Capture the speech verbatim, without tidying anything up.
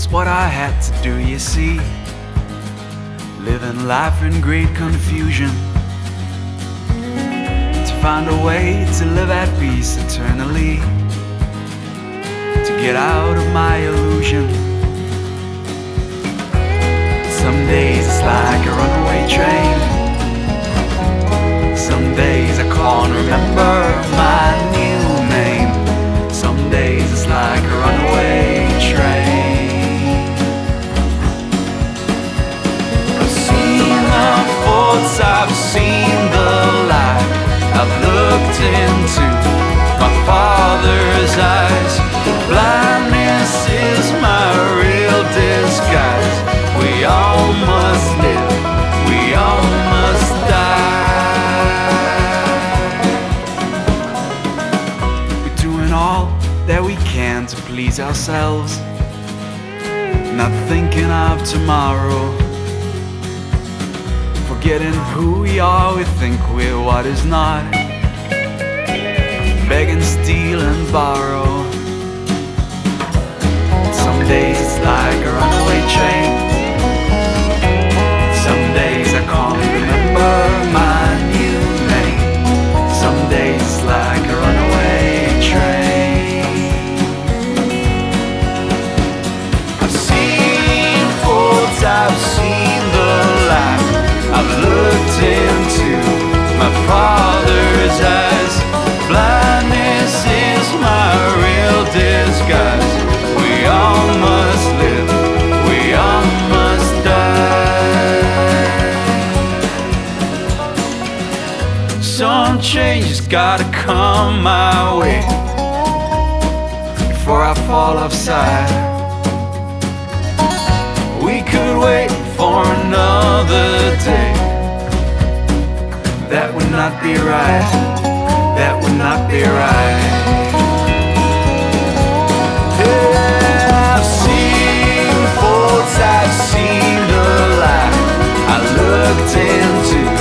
It's what I had to do, you see. Living life in great confusion, to find a way to live at peace eternally, to get out of my illusion. Some days it's like a runaway train. Some days I can't remember my new name. Some days it's like a runaway train. I've seen the faults, I've seen the light. I've looked into my Father's eyes. Blindness is my real disguise. We all must live, we all must die. We're doing all that we can to please ourselves, not thinking of tomorrow. Forgetting who we are, we think we're what is not. Begging, steal and borrow. Some days it's like a runaway train. Some days I can't remember my new name. Some days it's like a runaway train. I've seen faults, I've seen the light. I've looked into my Father's eyes. Blindness is my real disguise. We all must live, we all must die. Some change has gotta come my way before I fall offside. We could wait for another day. That would not be right, that would not be right. Yeah, I've seen faults, I've seen the light. I looked into